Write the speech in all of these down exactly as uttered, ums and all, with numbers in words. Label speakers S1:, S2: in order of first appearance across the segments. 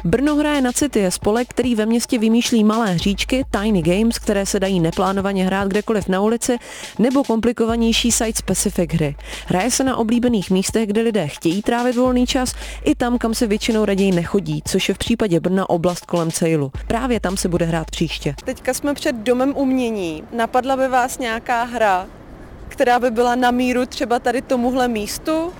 S1: Brno hraje na City je spolek, který ve městě vymýšlí malé hříčky, tiny games, které se dají neplánovaně hrát kdekoliv na ulici, nebo komplikovanější site-specific hry. Hraje se na oblíbených místech, kde lidé chtějí trávit volný čas, i tam, kam se většinou raději nechodí, což je v případě Brna oblast kolem Cejlu. Právě tam se bude hrát příště.
S2: Teďka jsme před Domem umění. Napadla by vás nějaká hra, která by byla na míru třeba tady tomuhle místu?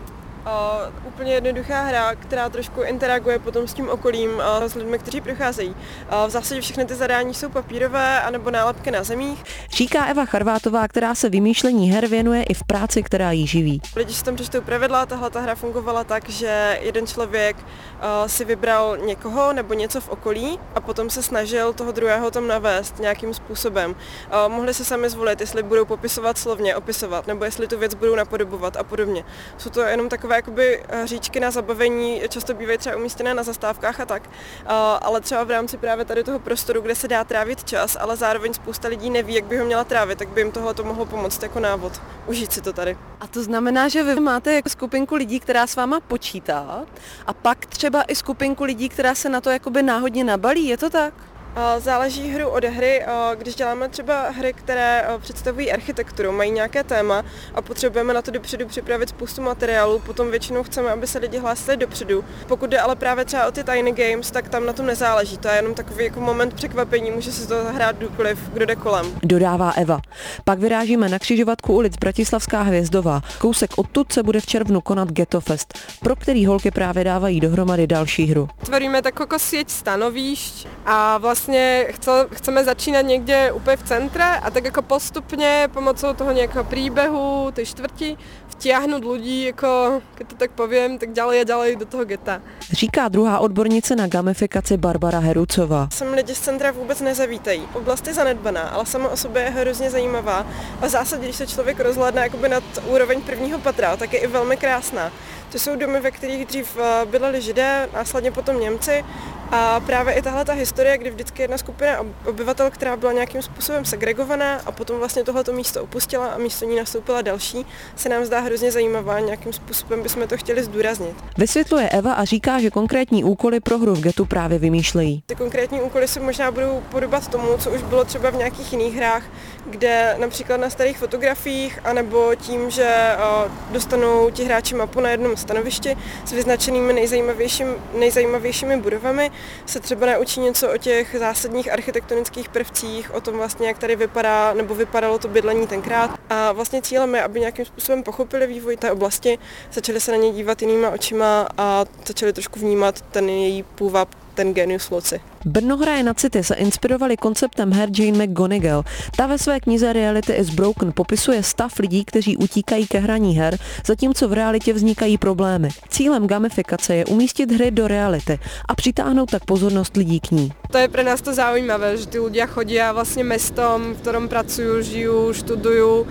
S3: Uh, úplně jednoduchá hra, která trošku interaguje potom s tím okolím uh, s lidmi, kteří procházejí. Uh, v zásadě všechny ty zadání jsou papírové anebo nálepky na zemích.
S1: Říká Eva Charvátová, která se vymýšlení her věnuje i v práci, která jí živí.
S3: Lidi si tam přečtou pravidla, tahle ta hra fungovala tak, že jeden člověk uh, si vybral někoho nebo něco v okolí a potom se snažil toho druhého tam navést nějakým způsobem. Uh, mohli se sami zvolit, jestli budou popisovat slovně, opisovat, nebo jestli tu věc budou napodobovat a podobně. Jsou to jenom takové jakoby hříčky na zabavení, často bývají třeba umístěné na zastávkách a tak, uh, ale třeba v rámci právě tady toho prostoru, kde se dá trávit čas, ale zároveň spousta lidí neví, jak by ho měla trávit, tak by jim tohle to mohlo pomoct jako návod. Užít si to tady.
S2: A to znamená, že vy máte jako skupinku lidí, která s váma počítá, a pak třeba i skupinku lidí, která se na to jakoby náhodně nabalí, je to tak?
S3: Záleží hru od hry, když děláme třeba hry, které představují architekturu, mají nějaké téma a potřebujeme na to dopředu připravit spoustu materiálů, potom většinou chceme, aby se lidi hlásili dopředu. Pokud jde ale právě třeba o ty tiny games, tak tam na tom nezáleží, to je jenom takový jako moment překvapení, může se to zahrát kdokoliv, kdo jde kolem.
S1: Dodává Eva. Pak vyrážíme na křižovatku ulic Bratislavská Hvězdová. Kousek odtud se bude v červnu konat Ghetto Fest, pro který holky právě dávají dohromady další hru.
S4: Tvoríme tak jako sieť stanovíšť a vlastně Vlastně chceme začínat někde úplně v centre a tak jako postupně pomocou toho nějakého příběhu, tej čtvrti, vtiahnuť ľudí, jako, keď to tak povím, tak ďalej a ďalej do toho geta.
S1: Říká druhá odbornice na gamifikaci Barbara Herucová.
S3: Sem lidi z centra vůbec nezavítají. Oblast je zanedbaná, ale sama o sobě je hrozně zajímavá. A v zásadě, když se člověk rozhlédne jakoby nad úroveň prvního patra, tak je i velmi krásná. To jsou domy, ve kterých dřív bydleli Židé, následně potom Němci. A právě i tahle ta historie, kdy vždycky jedna skupina obyvatel, která byla nějakým způsobem segregovaná a potom vlastně tohleto místo opustila a místo ní nastoupila další, se nám zdá hrozně zajímavá, nějakým způsobem bychom to chtěli zdůraznit.
S1: Vysvětluje Eva a říká, že konkrétní úkoly pro hru v getu právě vymýšlejí.
S3: Ty konkrétní úkoly se možná budou podobat tomu, co už bylo třeba v nějakých jiných hrách, kde například na starých fotografiích, anebo tím, že dostanou ti hráči mapu na jednom stanovišti s vyznačenými nejzajímavějším, nejzajímavějšími budovami, se třeba naučí něco o těch zásadních architektonických prvcích, o tom vlastně, jak tady vypadá nebo vypadalo to bydlení tenkrát. A vlastně cílem je, aby nějakým způsobem pochopili vývoj té oblasti, začali se na ně dívat jinýma očima a začali trošku vnímat ten její půvab, ten genius loci.
S1: Brno hraje na City se inspirovali konceptem her Jane McGonigal. Ta ve své knize Reality is Broken popisuje stav lidí, kteří utíkají ke hraní her, zatímco v realitě vznikají problémy. Cílem gamifikace je umístit hry do reality a přitáhnout tak pozornost lidí k ní.
S4: To je pre nás to zaujímavé, že tí ľudia chodia vlastne mestom, v ktorom pracujú, žijú, študujú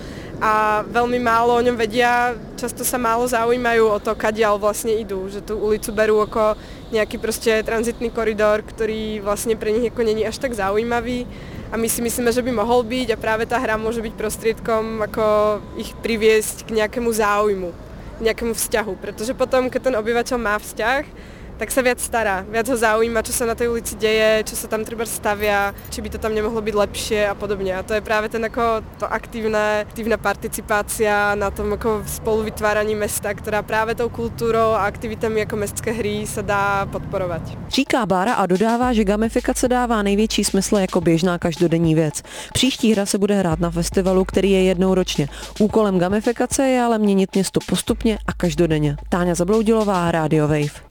S4: a veľmi málo o ňom vedia, často sa málo zaujímajú o to, kadiaľ vlastne idú, že tú ulicu berú ako nejaký proste tranzitný koridor, ktorý vlastne pre nich ako není až tak zaujímavý a my si myslíme, že by mohol byť a práve tá hra môže byť prostriedkom, ako ich priviesť k nejakému záujmu, k nejakému vzťahu, pretože potom, keď ten obyvateľ má vzťah, tak sa viac stará, viac ho zaujíma, čo sa na tej ulici deje, čo sa tam treba stavia, či by to tam nemohlo byť lepšie a podobne. A to je práve ten ako to aktívne, aktívna participácia na tom ako spoluvytváraní mesta, ktorá práve tou kultúrou a aktivitami ako mestské hry sa dá podporovať.
S1: Říká Bára a dodává, že gamifikace dává největší smysl jako běžná každodenní věc. Příští hra se bude hrát na festivalu, který je jednou ročně. Úkolem gamifikace je ale měnit město postupně a každodenně. Táňa Zabloudilová, Radio Wave.